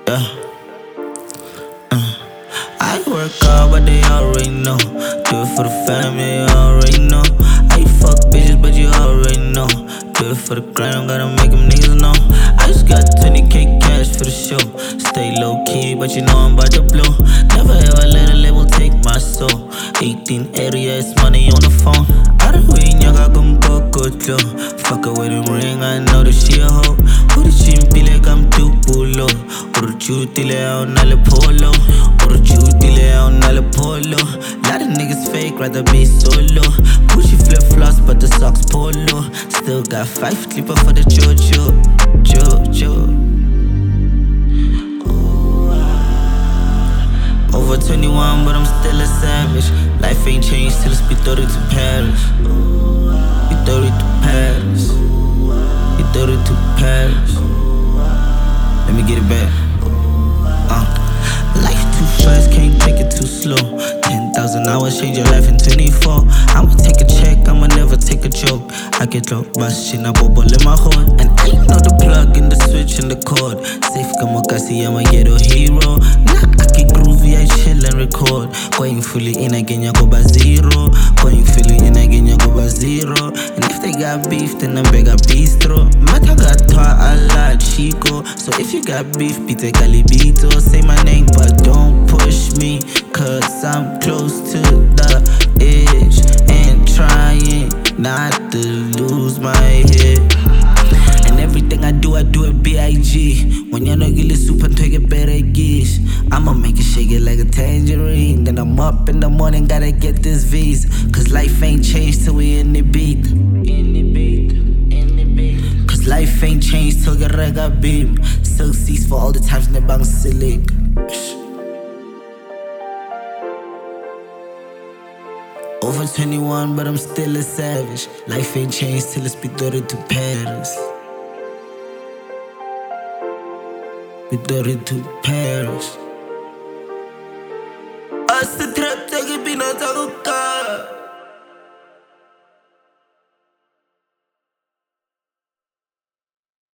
Yeah. I work hard, but they already know. Do it for the family, you already know. I fuck bitches, but you already know. Do it for the gram, gotta make them niggas know. I just got 20K cash for the show. Stay low key, but you know I'm about to blow. Never ever let a label take my soul. 1880, it's money on the phone. I don't win, y'all got gon' go slow. Fuck her with a ring, I know that she a hoe. Who the chimpi like I'm too pulo. Or chutile on alle polo. Or chutile on alle polo. Lot of niggas fake, rather be solo. Gucci flip flops, but the socks polo. Still got 5 clipper for the jojo. Over 21, but I'm still a savage. Life ain't changed till it's be 30 to Paris. Be 30 to Paris. Be 30 to Paris. Let me get it back. Life too fast, can't take it too slow. 10,000 hours, change your life in 24. I'ma take a check, I'ma never take a joke. I get drunk, but shit, I bubble in my heart. And I know the plug and the switch and the cord. Safe como casi, I'm a ghetto hero. Nah, I get groovy, I chill and record. Going fully in again, you go by zero. Going fully in again, you go by zero. And if they got beef, then I beg a bistro. Mata gatwa ala chico. So if you got beef, pite calibito. Say my name, but don't push me, cause I'm close to the edge and trying not to lose my head. And everything I do it B.I.G. When you're not gilly soup and take it better gish. I'ma make it shake it like a tangerine. Then I'm up in the morning, gotta get this V's. Cause life ain't changed till we in the beat. Cause life ain't changed till get rega beam. Silk seats for all the times in the bang silly. Over 21, but I'm still a savage. Life ain't changed till it's be 30 to Paris. Be 30 to Paris. As the trap take it, be not a